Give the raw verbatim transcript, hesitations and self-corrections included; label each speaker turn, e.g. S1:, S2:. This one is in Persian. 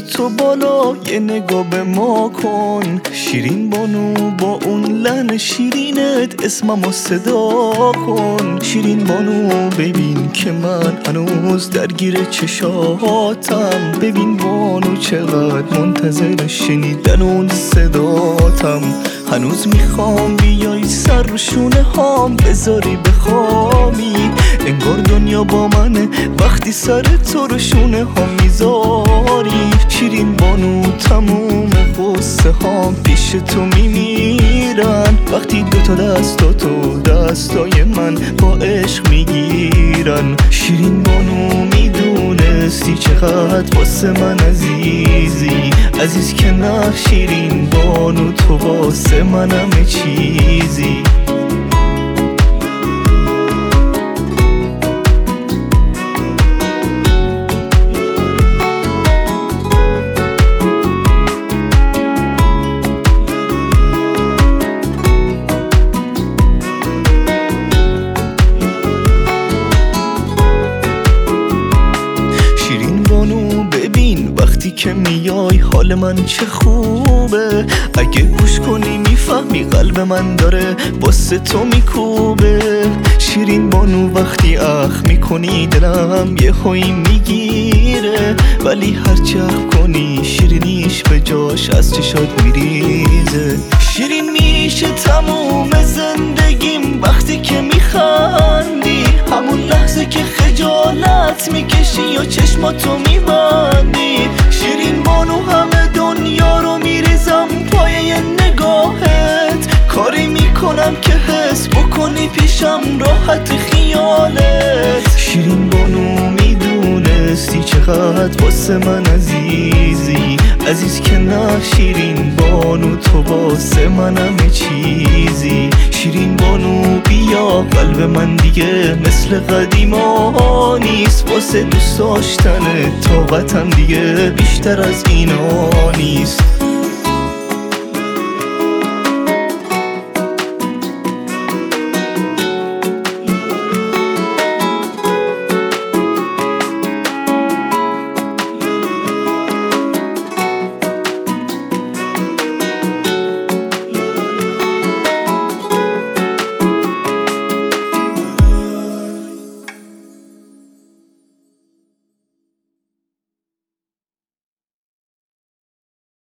S1: تو بالا یه نگاه به ما کن. شیرین بانو با اون لحن شیرینت اسممو صدا کن. شیرین بانو ببین که من هنوز درگیر چشاتم. ببین بانو چقدر منتظر شنیدن اون صداتم. هنوز میخوام بیای سر رو شونه هام بذاری بخوامی. انگار دنیا با منه وقتی سر تو رو شونه ها میذاری. شیرین بانو تموم قصه هام پیش تو میمیرن وقتی دوتا دستاتو دستای من با عشق میگیرن. شیرین بانو میدونستی چقدر واسه من عزیزی. عزیز که نه شیرین بانو تو واسه من همه چیزی. وقتی که میای حال من چه خوبه. اگه گوش کنی میفهمی قلب من داره واسه تو میکوبه. شیرین بانو وقتی اخ میکنی دلم یه هایی میگیره. ولی هر چه اخ کنی شیرینیش به جاش از چشات میریزه. شیرین میشه تموم زندگیم وقتی که میخندی. همون لحظه که خجالت میکشی یا چشماتو میبندی. شیرین بانو همه دنیا رو میریزم پایه نگاهت. کاری میکنم که حس بکنی پیشم راحت خیالت. شیرین بانو میدونستی چقدر واسه من عزیزی. عزیز که نه شیرین بانو تو واسه من همه چیزی. شیرین بانو بیا قلب من دیگه مثل قدیما نیست. واسه دوست داشتن طاقتم دیگه بیشتر از اینا نیست.